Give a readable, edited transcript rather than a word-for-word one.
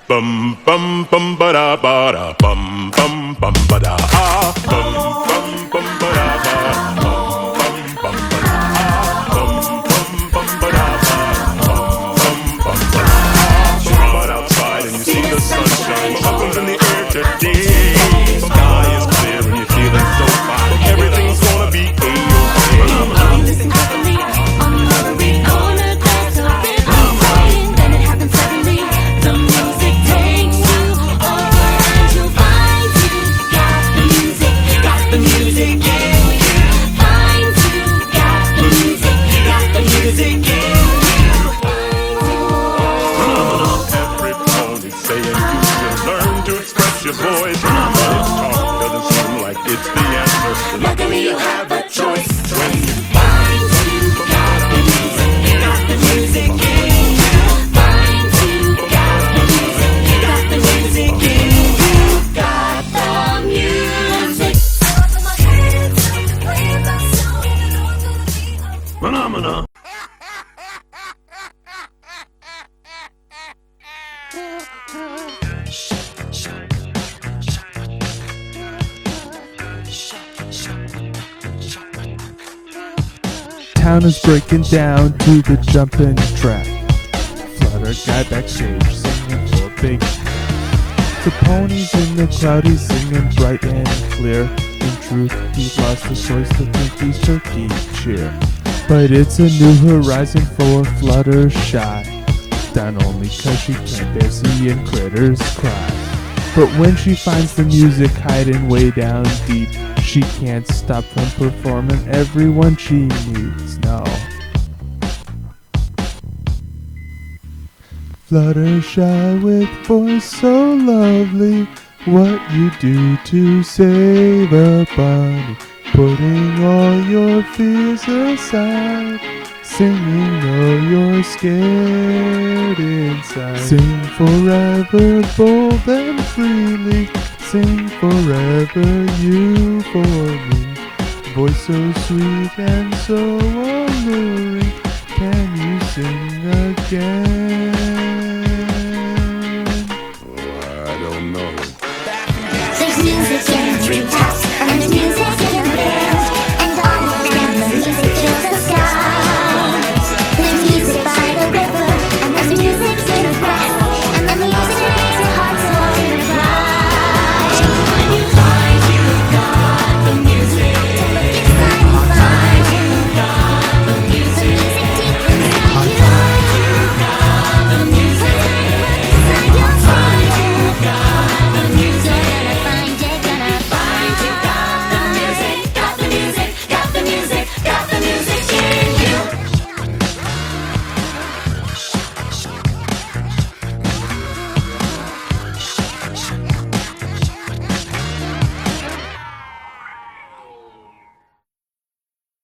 Bum bum bum ba da ba da bum bum bum ba da ah bum bum bum ba da ba bum bum ba da ah bum bum bum ba da ba bum bum ba da ah. Come out outside and you see the sunshine, bubbles in the air today. Sky is clear and you're feeling so fine. Everything's gonna be A-okay. Listen carefully on the radio. There's a rhythm playing, then it happens suddenly. The music takes you over and you'll find you got the music, got the music in you. Find you got the music, got the music in you. Every phone is saying you should learn to express your voice. But its talk doesn't seem like it's the answer. Luckily you have a choice when you find you got the music, got the music in you. Find you got the music, got the music in you. Got the music. Phenomena. Town is breaking down to the jumping track. Flutter guy backstage singing for a big. The ponies in the crowd, he's singing bright and clear. In truth, he's lost the choice to think he's turkey cheer. But it's a new horizon for Fluttershy, down only 'cause she can't bear seeing critters cry. But when she finds the music hiding way down deep, she can't stop from performing everyone she needs, no. Fluttershy with voice so lovely, what you do to save a bunny, putting all your fears aside, singing though you're scared inside. Sing forever, bold and freely, sing forever, you for me. Voice so sweet and so alluring, can you sing again?